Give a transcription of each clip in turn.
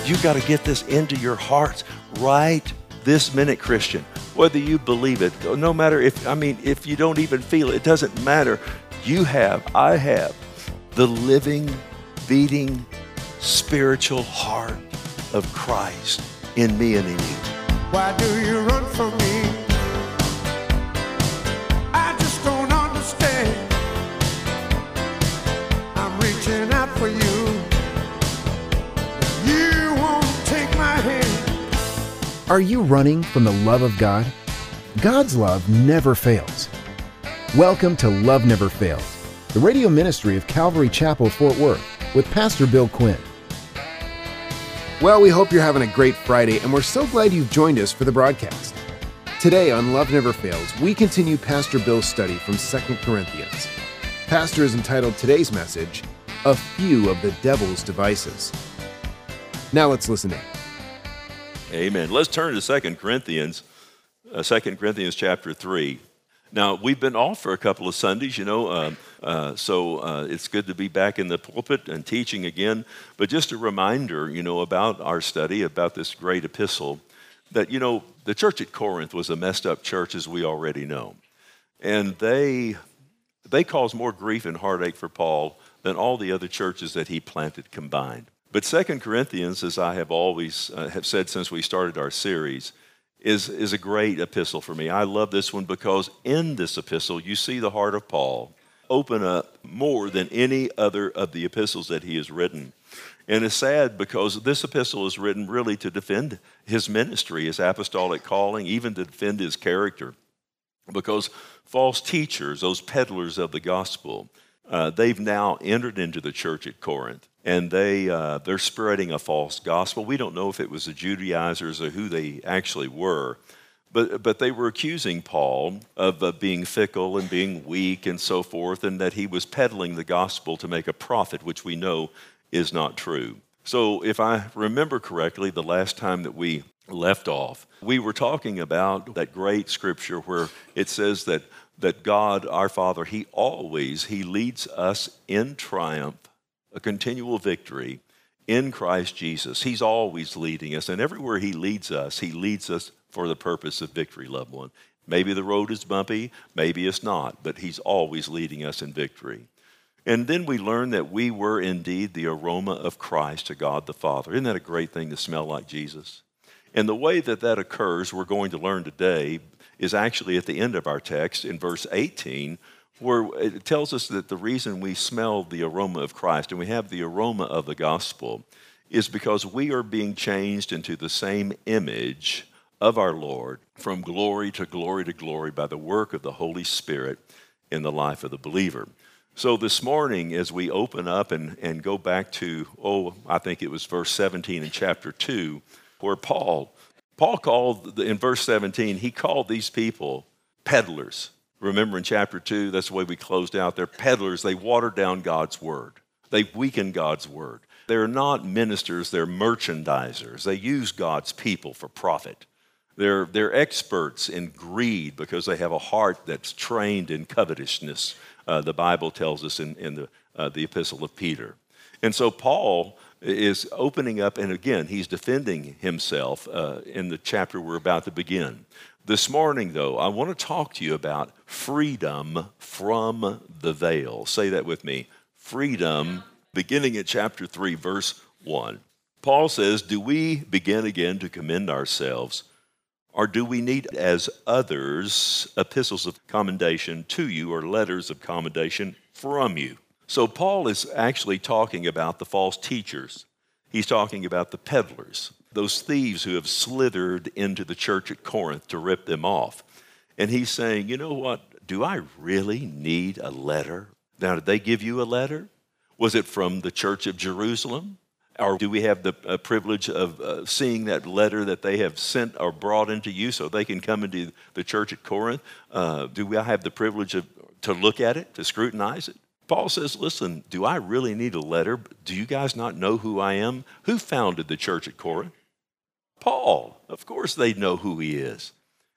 You got to get this into your hearts right this minute, Christian. Whether you believe it, no matter if you don't even feel it, it doesn't matter. I have the living, beating, spiritual heart of Christ in me and in you. Why do you run from me? I just don't understand. I'm reaching out for you. You won't take my hand. Are you running from the love of God? God's love never fails. Welcome to Love Never Fails, the radio ministry of Calvary Chapel, Fort Worth, with Pastor Bill Quinn. Well, we hope you're having a great Friday, and we're so glad you've joined us for the broadcast. Today on Love Never Fails, we continue Pastor Bill's study from 2 Corinthians. Pastor has entitled today's message, A Few of the Devil's Devices. Now let's listen in. Amen. Let's turn to 2 Corinthians chapter 3. Now, we've been off for a couple of Sundays, so it's good to be back in the pulpit and teaching again. But just a reminder, about our study, about this great epistle, that, the church at Corinth was a messed up church, as we already know. And they caused more grief and heartache for Paul than all the other churches that he planted combined. But 2 Corinthians, as I have always have said since we started our series, is a great epistle for me. I love this one because in this epistle, you see the heart of Paul open up more than any other of the epistles that he has written. And it's sad because this epistle is written really to defend his ministry, his apostolic calling, even to defend his character. Because false teachers, those peddlers of the gospel, they've now entered into the church at Corinth. And they're spreading a false gospel. We don't know if it was the Judaizers or who they actually were, but they were accusing Paul of being fickle and being weak and so forth, and that he was peddling the gospel to make a profit, which we know is not true. So if I remember correctly, the last time that we left off, we were talking about that great scripture where it says that God, our Father, He leads us in triumph, a continual victory in Christ Jesus. He's always leading us, and everywhere He leads us for the purpose of victory, loved one. Maybe the road is bumpy, maybe it's not, but He's always leading us in victory. And then we learned that we were indeed the aroma of Christ to God the Father. Isn't that a great thing to smell like Jesus? And the way that occurs, we're going to learn today, is actually at the end of our text in verse 18, where it tells us that the reason we smell the aroma of Christ and we have the aroma of the gospel is because we are being changed into the same image of our Lord from glory to glory to glory by the work of the Holy Spirit in the life of the believer. So this morning, as we open up and go back to, I think it was verse 17 in chapter 2, where Paul called, in verse 17, he called these people peddlers. Remember in chapter 2, that's the way we closed out. They're peddlers. They water down God's word. They weaken God's word. They're not ministers. They're merchandisers. They use God's people for profit. They're experts in greed because they have a heart that's trained in covetousness. The Bible tells us in the epistle of Peter. And so Paul is opening up, and again, he's defending himself in the chapter we're about to begin. This morning, though, I want to talk to you about freedom from the veil. Say that with me. Freedom, beginning at chapter 3, verse 1. Paul says, do we begin again to commend ourselves, or do we need, as others, epistles of commendation to you or letters of commendation from you? So Paul is actually talking about the false teachers. He's talking about the peddlers, those thieves who have slithered into the church at Corinth to rip them off. And he's saying, you know what? Do I really need a letter? Now, did they give you a letter? Was it from the church of Jerusalem? Or do we have the privilege of seeing that letter that they have sent or brought into you so they can come into the church at Corinth? Do we have the privilege to look at it, to scrutinize it? Paul says, listen, do I really need a letter? Do you guys not know who I am? Who founded the church at Corinth? Paul. Of course they know who he is.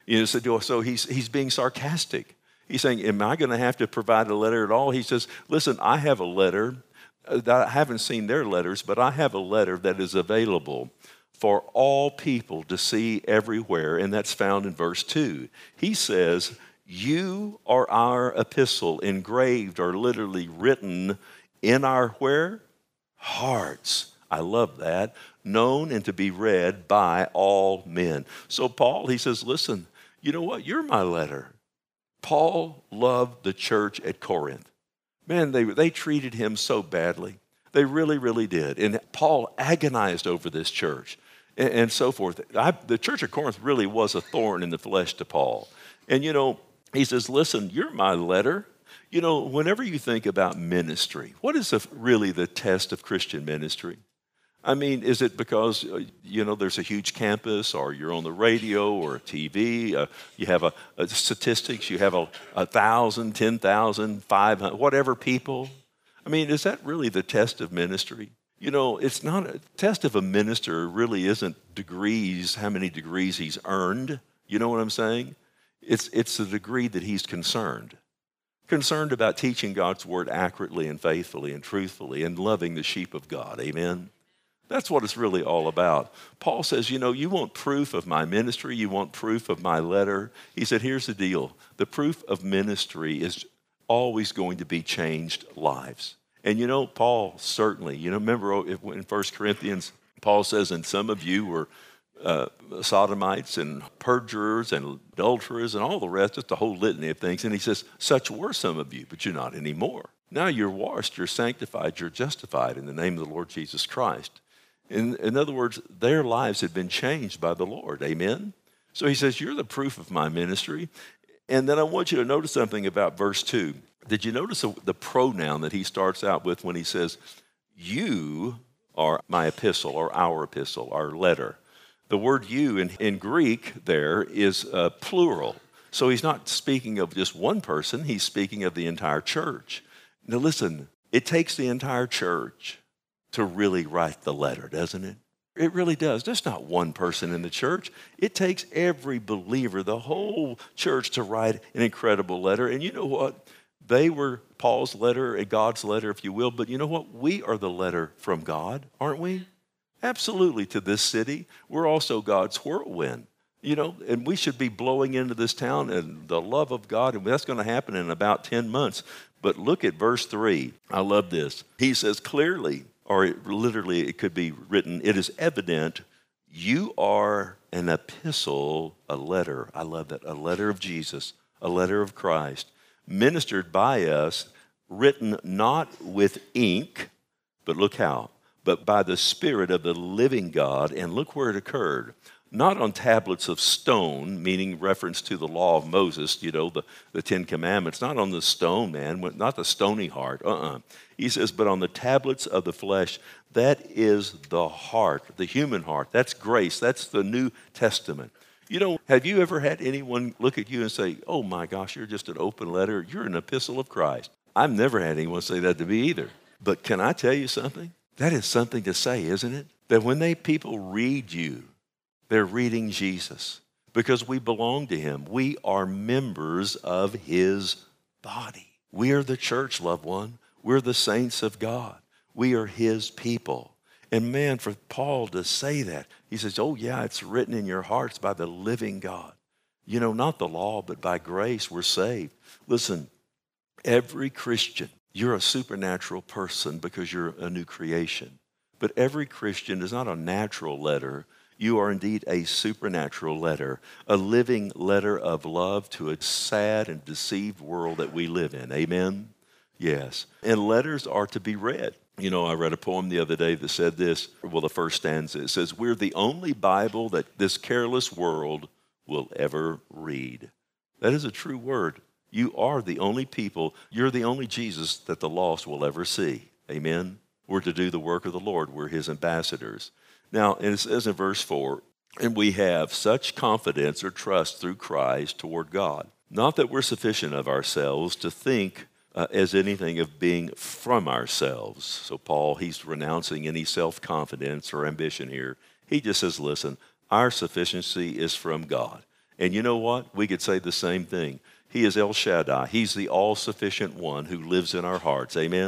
So he's being sarcastic. He's saying, am I going to have to provide a letter at all? He says, listen, I have a letter I haven't seen their letters, but I have a letter that is available for all people to see everywhere, and that's found in verse 2. He says, you are our epistle, engraved or literally written in our where? Hearts. I love that. Known and to be read by all men. So Paul, he says, listen, you know what? You're my letter. Paul loved the church at Corinth. Man, they treated him so badly. They really, really did. And Paul agonized over this church and so forth. The church of Corinth really was a thorn in the flesh to Paul. And, you know, he says, listen, you're my letter. You know, whenever you think about ministry, what is really the test of Christian ministry? I mean, is it because, you know, there's a huge campus, or you're on the radio or TV, you have a statistics, you have 1,000, 10,000, 500, whatever people? I mean, is that really the test of ministry? You know, it's not a test of a minister really isn't degrees, how many degrees he's earned. You know what I'm saying? It's the degree that he's concerned about teaching God's word accurately and faithfully and truthfully and loving the sheep of God. Amen? That's what it's really all about. Paul says, you know, you want proof of my ministry, you want proof of my letter. He said, here's the deal. The proof of ministry is always going to be changed lives. And you know, Paul certainly, you know, remember in 1 Corinthians, Paul says, and some of you were sodomites and perjurers and adulterers and all the rest, just a whole litany of things. And he says, such were some of you, but you're not anymore. Now you're washed, you're sanctified, you're justified in the name of the Lord Jesus Christ. In other words, their lives had been changed by the Lord. Amen? So he says, you're the proof of my ministry. And then I want you to notice something about verse 2. Did you notice the pronoun that he starts out with when he says, you are my epistle, or our epistle, our letter? The word you in Greek there is plural. So he's not speaking of just one person, he's speaking of the entire church. Now listen, it takes the entire church to really write the letter, doesn't it? It really does. There's not one person in the church. It takes every believer, the whole church, to write an incredible letter. And you know what? They were Paul's letter, God's letter, if you will. But you know what? We are the letter from God, aren't we? Absolutely, to this city. We're also God's whirlwind. You know, and we should be blowing into this town and the love of God. And that's going to happen in about 10 months. But look at verse 3. I love this. He says clearly, or literally it could be written, it is evident you are an epistle, a letter. I love that. A letter of Jesus, a letter of Christ, ministered by us, written not with ink, but look how, but by the Spirit of the living God. And look where it occurred. Not on tablets of stone, meaning reference to the law of Moses, you know, the Ten Commandments. Not on the stone, man, not the stony heart. He says, but on the tablets of the flesh. That is the heart, the human heart. That's grace. That's the New Testament. You know, have you ever had anyone look at you and say, oh my gosh, you're just an open letter. You're an epistle of Christ. I've never had anyone say that to me either. But can I tell you something? That is something to say, isn't it? That when people read you, they're reading Jesus, because we belong to him. We are members of his body. We are the church, loved one. We're the saints of God. We are his people. And man, for Paul to say that, he says, oh yeah, it's written in your hearts by the living God. You know, not the law, but by grace we're saved. Listen, every Christian, you're a supernatural person because you're a new creation. But every Christian is not a natural letter. You are indeed a supernatural letter, a living letter of love to a sad and deceived world that we live in. Amen? Yes. And letters are to be read. You know, I read a poem the other day that said this, well, the first stanza, it says, we're the only Bible that this careless world will ever read. That is a true word. You are the only people, you're the only Jesus that the lost will ever see. Amen? We're to do the work of the Lord. We're his ambassadors. Now, and it says in verse 4, and we have such confidence or trust through Christ toward God. Not that we're sufficient of ourselves to think as anything of being from ourselves. So Paul, he's renouncing any self-confidence or ambition here. He just says, listen, our sufficiency is from God. And you know what? We could say the same thing. He is El Shaddai. He's the all-sufficient one who lives in our hearts. Amen?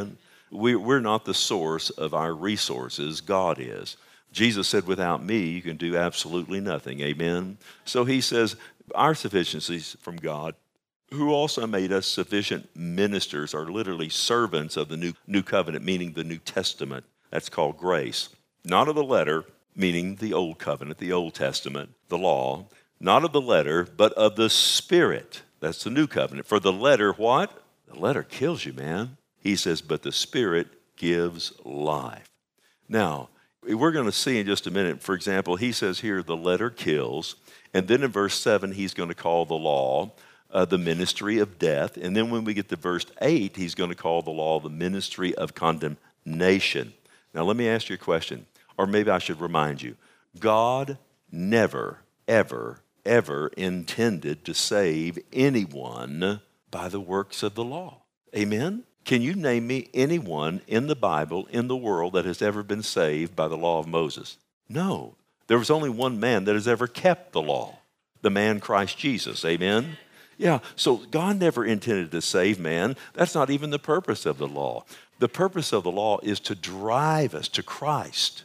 We're not the source of our resources. God is. Jesus said, without me, you can do absolutely nothing. Amen? So he says, our sufficiency is from God, who also made us sufficient ministers, or literally servants of the new covenant, meaning the New Testament. That's called grace. Not of the letter, meaning the old covenant, the Old Testament, the law. Not of the letter, but of the Spirit. That's the new covenant. For the letter, what? The letter kills you, man. He says, but the Spirit gives life. Now, we're going to see in just a minute, for example, he says here, the letter kills. And then in verse 7, he's going to call the law the ministry of death. And then when we get to verse 8, he's going to call the law the ministry of condemnation. Now, let me ask you a question, or maybe I should remind you. God never, ever, ever intended to save anyone by the works of the law. Amen? Can you name me anyone in the Bible, in the world, that has ever been saved by the law of Moses? No. There was only one man that has ever kept the law, the man Christ Jesus. Amen? Yeah, so God never intended to save man. That's not even the purpose of the law. The purpose of the law is to drive us to Christ.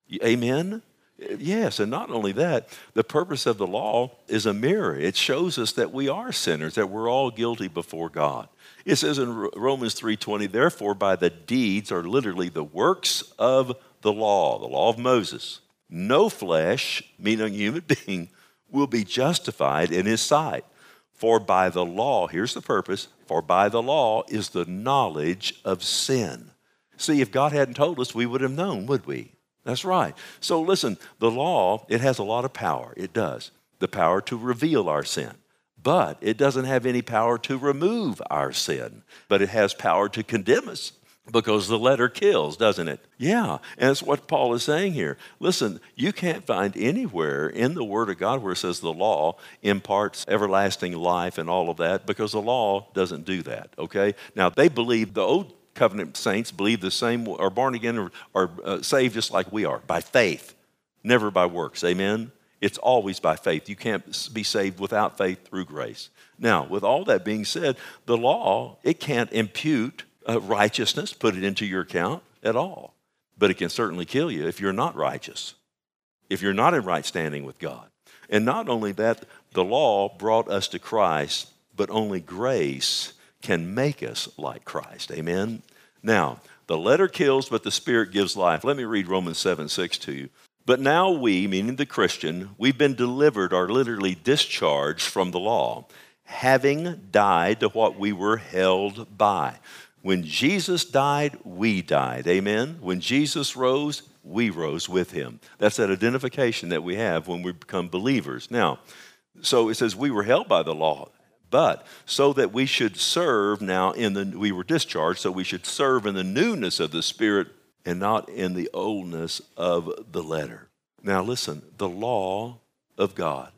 Amen? Yes, and not only that, the purpose of the law is a mirror. It shows us that we are sinners, that we're all guilty before God. It says in Romans 3:20, therefore by the deeds, or literally the works of the law of Moses, no flesh, meaning a human being, will be justified in his sight. For by the law, here's the purpose, for by the law is the knowledge of sin. See, if God hadn't told us, we would have known, would we? That's right. So listen, the law, it has a lot of power. It does. The power to reveal our sin. But it doesn't have any power to remove our sin. But it has power to condemn us, because the letter kills, doesn't it? Yeah, and that's what Paul is saying here. Listen, you can't find anywhere in the Word of God where it says the law imparts everlasting life and all of that, because the law doesn't do that, okay? Now, they believe, the old covenant saints believe the same, are born again, or saved just like we are, by faith, never by works, amen? It's always by faith. You can't be saved without faith through grace. Now, with all that being said, the law, it can't impute righteousness, put it into your account at all. But it can certainly kill you if you're not righteous, if you're not in right standing with God. And not only that, the law brought us to Christ, but only grace can make us like Christ. Amen? Now, the letter kills, but the Spirit gives life. Let me read Romans 7:6 to you. But now we, meaning the Christian, we've been delivered, or literally discharged from the law, having died to what we were held by. When Jesus died, we died. Amen? When Jesus rose, we rose with him. That's that identification that we have when we become believers. Now, so it says we were held by the law, but so that we should serve now we were discharged, so we should serve in the newness of the Spirit and not in the oldness of the letter. Now listen, the law of God,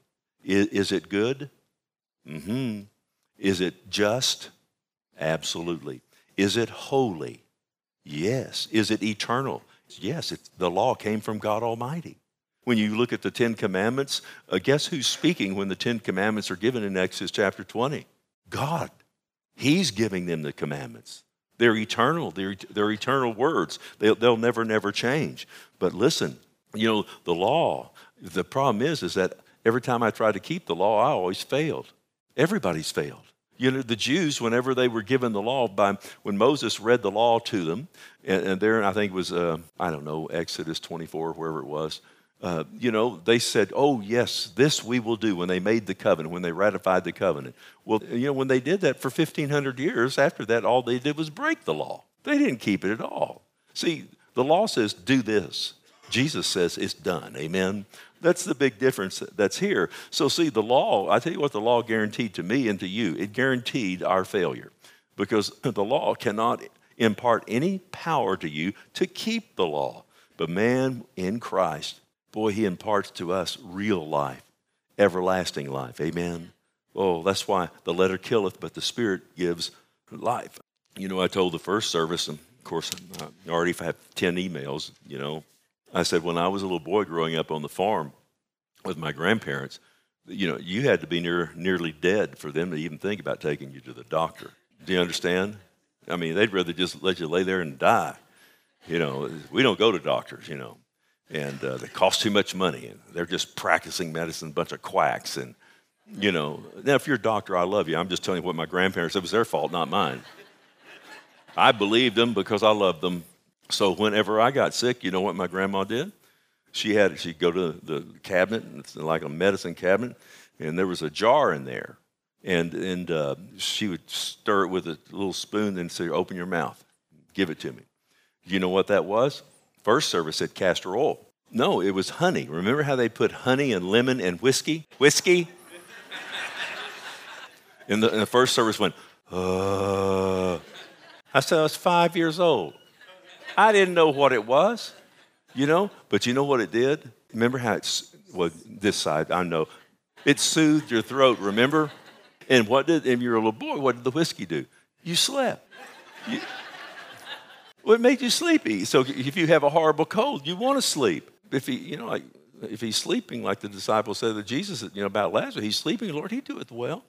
is it good? Mm-hmm. Is it just? Absolutely. Is it holy? Yes. Is it eternal? Yes. The law came from God Almighty. When you look at the Ten Commandments, guess who's speaking when the Ten Commandments are given in Exodus chapter 20? God. He's giving them the commandments. They're eternal. They're eternal words. They'll never change. But listen, the law, the problem is that every time I try to keep the law, I always failed. Everybody's failed. The Jews, whenever they were given the law, when Moses read the law to them, and there, I think it was, Exodus 24, wherever it was, they said, oh, yes, this we will do when they made the covenant, when they ratified the covenant. Well, when they did that for 1,500 years, after that, all they did was break the law. They didn't keep it at all. See, the law says, do this. Jesus says it's done. Amen? That's the big difference that's here. So see, the law, I tell you what the law guaranteed to me and to you. It guaranteed our failure, because the law cannot impart any power to you to keep the law. But man, in Christ, boy, he imparts to us real life, everlasting life. Amen? Oh, that's why the letter killeth, but the Spirit gives life. I told the first service, and of course, I already have 10 emails, I said, when I was a little boy growing up on the farm with my grandparents, you had to be nearly dead for them to even think about taking you to the doctor. Do you understand? I mean, they'd rather just let you lay there and die. We don't go to doctors, and they cost too much money, and they're just practicing medicine, a bunch of quacks. And, now if you're a doctor, I love you. I'm just telling you what my grandparents said. It was their fault, not mine. I believed them because I loved them. So whenever I got sick, you know what my grandma did? She'd go to the cabinet, and it's like a medicine cabinet, and there was a jar in there. And she would stir it with a little spoon and say, open your mouth, give it to me. You know what that was? First service said castor oil. No, it was honey. Remember how they put honey and lemon and whiskey? Whiskey? And the first service went, I said, I was 5 years old. I didn't know what it was, But you know what it did? Remember how this side, I know. It soothed your throat, remember? And if you're a little boy, what did the whiskey do? You slept. Well, it made you sleepy. So if you have a horrible cold, you want to sleep. If he's sleeping, like the disciples said to Jesus, about Lazarus, he's sleeping, Lord, he doeth well.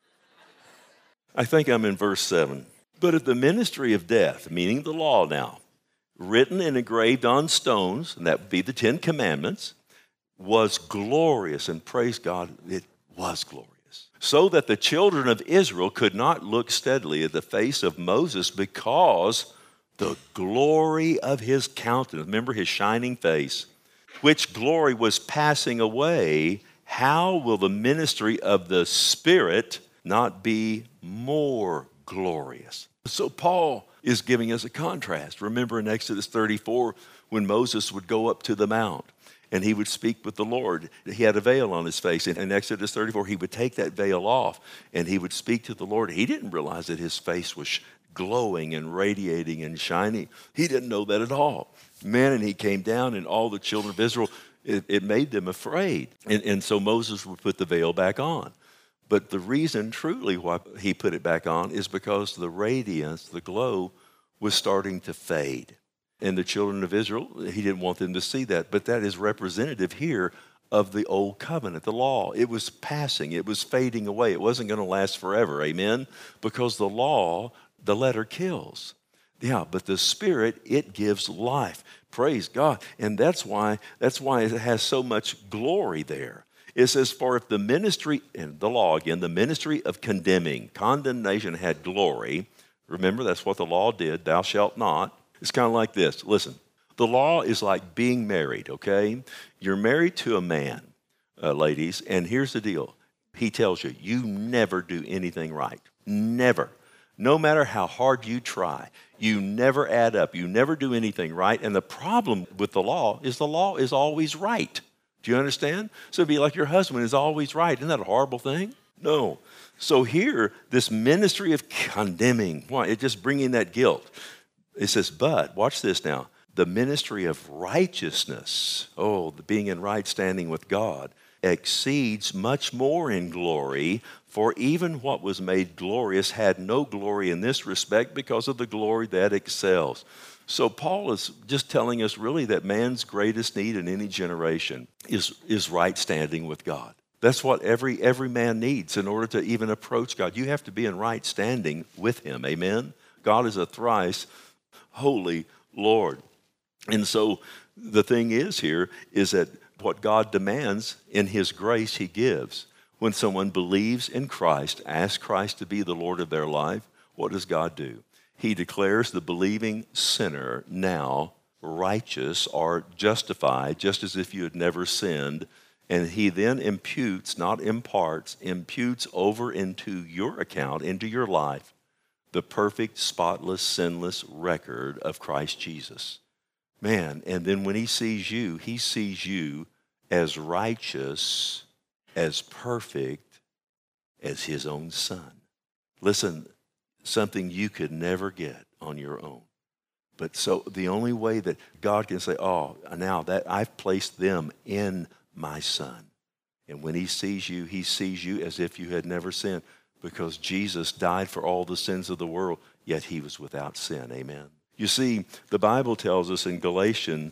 I think I'm in verse 7. But if the ministry of death, meaning the law now, written and engraved on stones, and that would be the 10 Commandments, was glorious, and praise God, it was glorious. So that the children of Israel could not look steadily at the face of Moses because the glory of his countenance, remember his shining face, which glory was passing away, how will the ministry of the Spirit not be more glorious? So Paul is giving us a contrast. Remember in Exodus 34, when Moses would go up to the mount and he would speak with the Lord. He had a veil on his face. In Exodus 34, he would take that veil off and he would speak to the Lord. He didn't realize that his face was glowing and radiating and shining. He didn't know that at all. Man, and he came down and all the children of Israel, it made them afraid. And so Moses would put the veil back on. But the reason truly why he put it back on is because the radiance, the glow, was starting to fade. And the children of Israel, he didn't want them to see that. But that is representative here of the old covenant, the law. It was passing. It was fading away. It wasn't going to last forever, amen? Because the law, the letter kills. Yeah, but the Spirit, it gives life. Praise God. And that's why it has so much glory there. It says, for if the ministry, and the law again, the ministry of condemnation had glory. Remember, that's what the law did, thou shalt not. It's kind of like this. Listen, the law is like being married, okay? You're married to a man, ladies, and here's the deal. He tells you, you never do anything right. Never. No matter how hard you try, you never add up. You never do anything right. And the problem with the law is always right. Do you understand? So it'd be like your husband is always right. Isn't that a horrible thing? No. So here, this ministry of condemning, why? It's just bringing that guilt. It says, but, watch this now, the ministry of righteousness, the being in right standing with God, exceeds much more in glory, for even what was made glorious had no glory in this respect because of the glory that excels. So Paul is just telling us really that man's greatest need in any generation is right standing with God. That's what every man needs in order to even approach God. You have to be in right standing with him, amen? God is a thrice holy Lord. And so the thing is here is that what God demands in his grace he gives. When someone believes in Christ, asks Christ to be the Lord of their life, what does God do? He declares the believing sinner now righteous or justified, just as if you had never sinned. And he then imputes, not imparts, imputes over into your account, into your life, the perfect, spotless, sinless record of Christ Jesus. Man, and then when he sees you as righteous, as perfect as his own son. Listen, something you could never get on your own. But so the only way that God can say, now that I've placed them in my son. And when he sees you as if you had never sinned, because Jesus died for all the sins of the world, yet he was without sin. Amen. You see, the Bible tells us in Galatians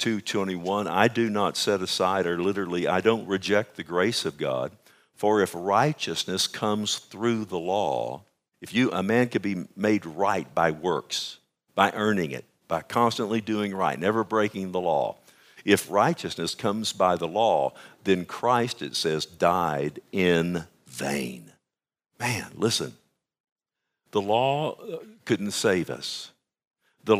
2:21, I do not set aside, or literally, I don't reject the grace of God. For if righteousness comes through the law, A man could be made right by works, by earning it, by constantly doing right, never breaking the law. If righteousness comes by the law, then Christ, it says, died in vain. Man, listen. The law couldn't save us. The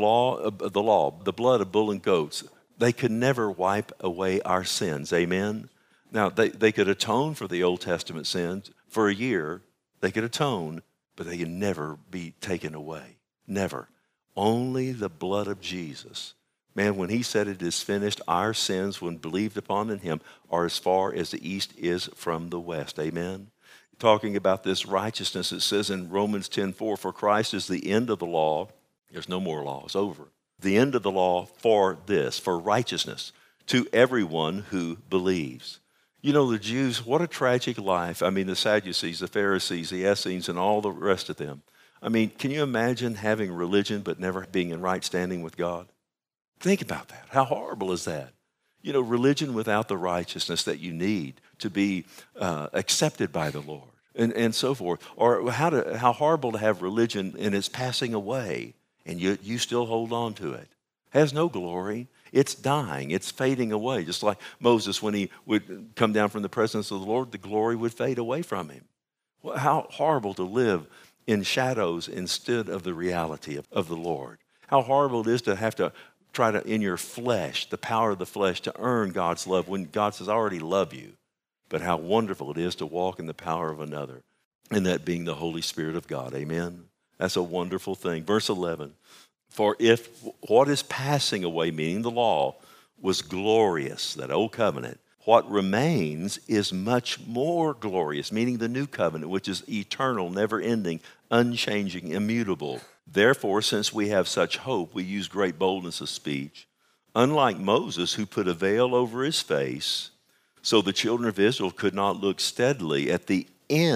blood of bull and goats, they could never wipe away our sins. Amen? Now, they could atone for the Old Testament sins for a year. They could atone, but they could never be taken away. Never. Only the blood of Jesus. Man, when he said it is finished, our sins, when believed upon in him, are as far as the east is from the west. Amen? Talking about this righteousness, it says in Romans 10:4, for Christ is the end of the law. There's no more law. It's over. The end of the law for this, for righteousness, to everyone who believes. You know, the Jews, what a tragic life. I mean, the Sadducees, the Pharisees, the Essenes, and all the rest of them. I mean, can you imagine having religion but never being in right standing with God? Think about that. How horrible is that? You know, religion without the righteousness that you need to be accepted by the Lord and so forth. Or how horrible to have religion and it's passing away and you still hold on to it. Has no glory. It's dying. It's fading away. Just like Moses, when he would come down from the presence of the Lord, the glory would fade away from him. Well, how horrible to live in shadows instead of the reality of the Lord. How horrible it is to have to try to, in your flesh, the power of the flesh, to earn God's love when God says, I already love you. But how wonderful it is to walk in the power of another, and that being the Holy Spirit of God. Amen? That's a wonderful thing. Verse 11, for if what is passing away, meaning the law, was glorious, that old covenant, what remains is much more glorious, meaning the new covenant, which is eternal, never-ending, unchanging, immutable. Therefore, since we have such hope, we use great boldness of speech. Unlike Moses, who put a veil over his face, so the children of Israel could not look steadily at the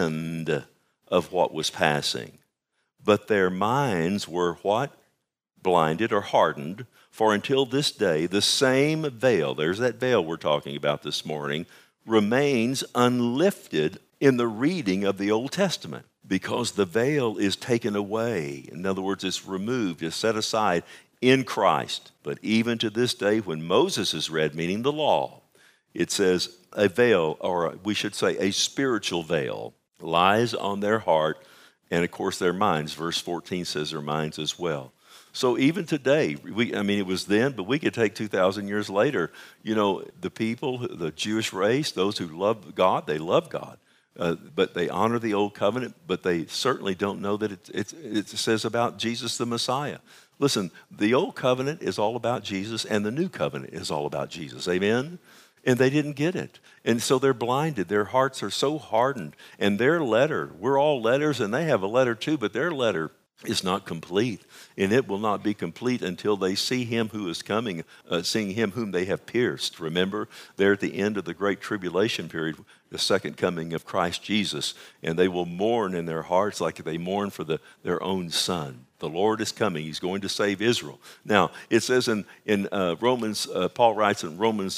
end of what was passing. But their minds were what? Blinded or hardened. For until this day, the same veil, there's that veil we're talking about this morning, remains unlifted in the reading of the Old Testament, because the veil is taken away. In other words, it's removed, it's set aside in Christ. But even to this day, when Moses is read, meaning the law, it says a veil, or we should say a spiritual veil, lies on their heart, and of course their minds. Verse 14 says their minds as well. So even today, it was then, but we could take 2,000 years later, you know, the people, the Jewish race, those who love God, they love God. But they honor the old covenant, but they certainly don't know that it says about Jesus the Messiah. Listen, the old covenant is all about Jesus, and the new covenant is all about Jesus. Amen? And they didn't get it. And so they're blinded. Their hearts are so hardened. And their letter, we're all letters, and they have a letter too, but their letter is not complete, and it will not be complete until they see him who is coming, seeing him whom they have pierced. Remember, they're at the end of the great tribulation period, the second coming of Christ Jesus, and they will mourn in their hearts like they mourn for their own son. The Lord is coming. He's going to save Israel. Now, it says in Romans, Paul writes in Romans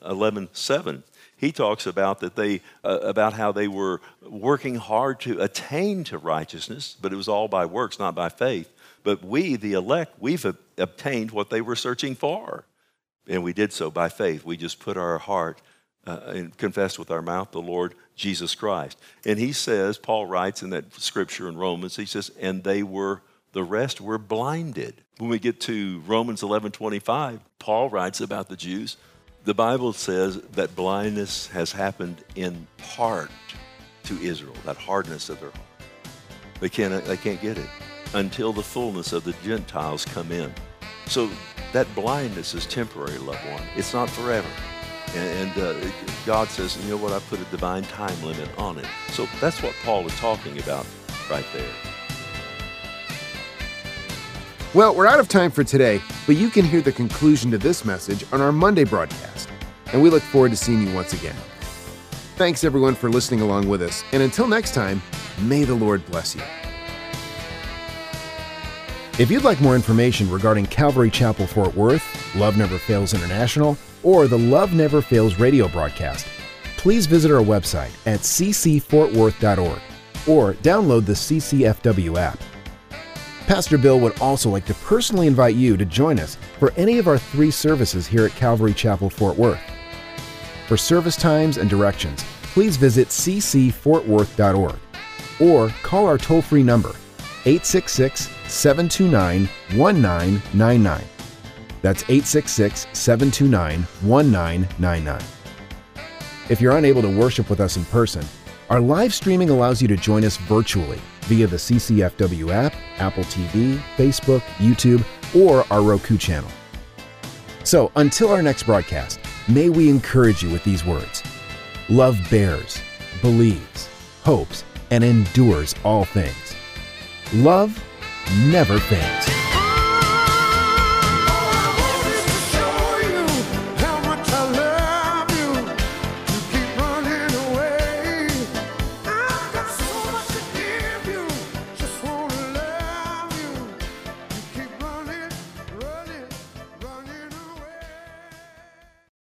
11:7, he talks about that about how they were working hard to attain to righteousness, but it was all by works, not by faith. But we, the elect, we've obtained what they were searching for, and we did so by faith. We just put our heart and confessed with our mouth the Lord Jesus Christ. And he says, Paul writes in that scripture in Romans, he says, and the rest were blinded. When we get to Romans 11:25, Paul writes about the Jews. The Bible says that blindness has happened in part to Israel, that hardness of their heart. They can't get it until the fullness of the Gentiles come in. So that blindness is temporary, loved one. It's not forever. And God says, you know what, I put a divine time limit on it. So that's what Paul is talking about right there. Well, we're out of time for today, but you can hear the conclusion to this message on our Monday broadcast, and we look forward to seeing you once again. Thanks, everyone, for listening along with us, and until next time, may the Lord bless you. If you'd like more information regarding Calvary Chapel Fort Worth, Love Never Fails International, or the Love Never Fails radio broadcast, please visit our website at ccfortworth.org. or download the CCFW app. Pastor Bill would also like to personally invite you to join us for any of our 3 services here at Calvary Chapel, Fort Worth. For service times and directions, please visit ccfortworth.org or call our toll-free number, 866-729-1999. That's 866-729-1999. If you're unable to worship with us in person, our live streaming allows you to join us virtually via the CCFW app, Apple TV, Facebook, YouTube, or our Roku channel. So until our next broadcast, may we encourage you with these words. Love bears, believes, hopes, and endures all things. Love never fails.